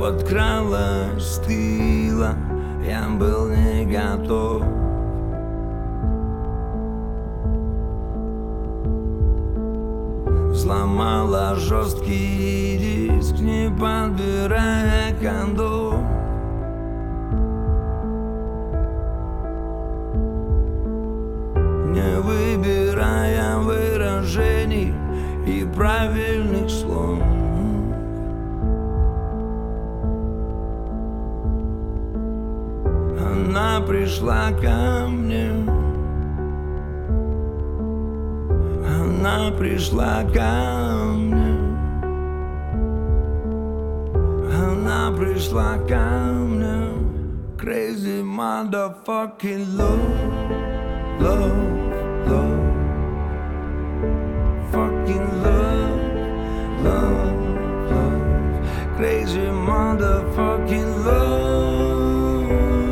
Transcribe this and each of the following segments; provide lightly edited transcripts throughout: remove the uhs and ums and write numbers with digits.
подкралась с тыла, я был не готов. Сломала жесткий диск, не подбирая кондов. Не выбирая выражений и правильных слов. Она пришла ко мне. Она пришла ко мне. Она пришла ко мне. Crazy motherfucking love, love, love. Fucking love, love, love. Crazy motherfucking love.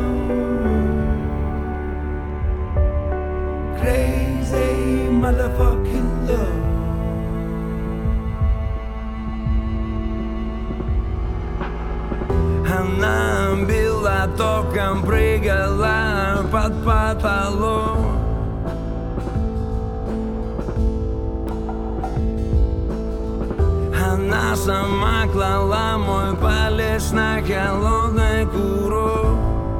Crazy motherfucking love. Она била током, прыгала под потолок. Она сама клала мой палец на холодный курок.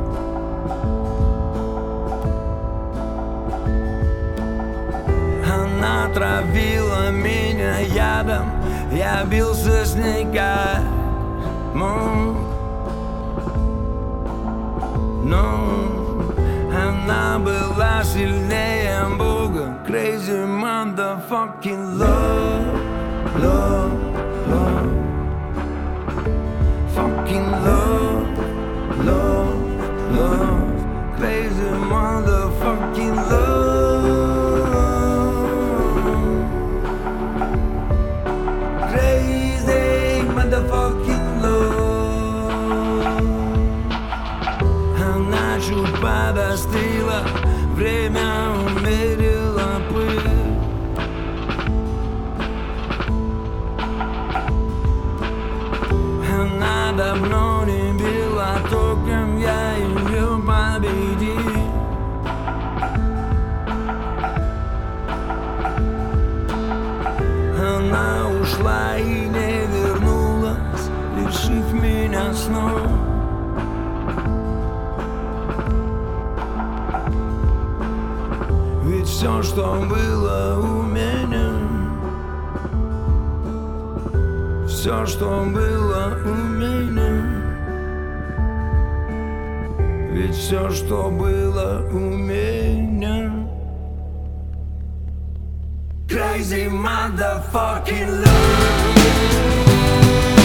Она травила меня ядом, я бился с ней как мог. Но она была сильнее Бога. Crazy motherfucking love, love, love. Fucking love, love, love. Crazy motherfucking love. Crazy motherfucking love. Она чуть подостыла, время умерило пыль. Она давно не била током, я ее победил. Она ушла и не вернулась, лишив меня снов. Ведь все, что было у меня, все, что было у меня, ведь все, что было у меня. Crazy motherfucking love.